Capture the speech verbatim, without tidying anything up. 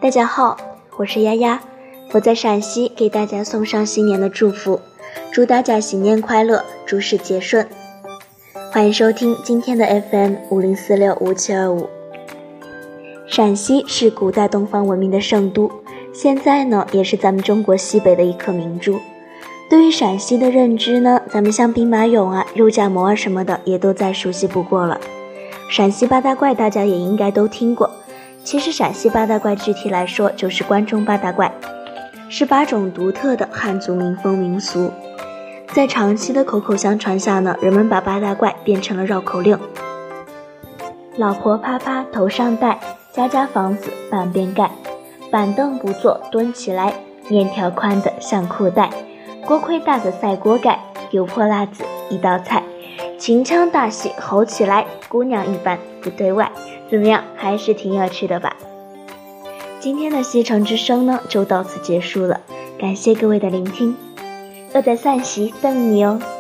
大家好，我是丫丫，我在陕西给大家送上新年的祝福，祝大家新年快乐，诸事皆顺。欢迎收听今天的 F M 五零四六五七二五。陕西是古代东方文明的圣都，现在呢也是咱们中国西北的一颗明珠。对于陕西的认知呢，咱们像兵马俑啊、肉夹馍啊什么的也都再熟悉不过了。陕西八大怪大家也应该都听过，其实陕西八大怪具体来说就是关中八大怪，是八种独特的汉族民风民俗。在长期的口口相传下呢，人们把八大怪变成了绕口令：老婆啪啪头上戴，家家房子半边盖，板凳不坐蹲起来，面条宽的像裤带，锅盔大的赛锅盖，油泼辣子一道菜，秦腔大戏吼起来，姑娘一般不对外。怎么样，还是挺有趣的吧？今天的西城之声呢就到此结束了，感谢各位的聆听，我在陕西等你哦。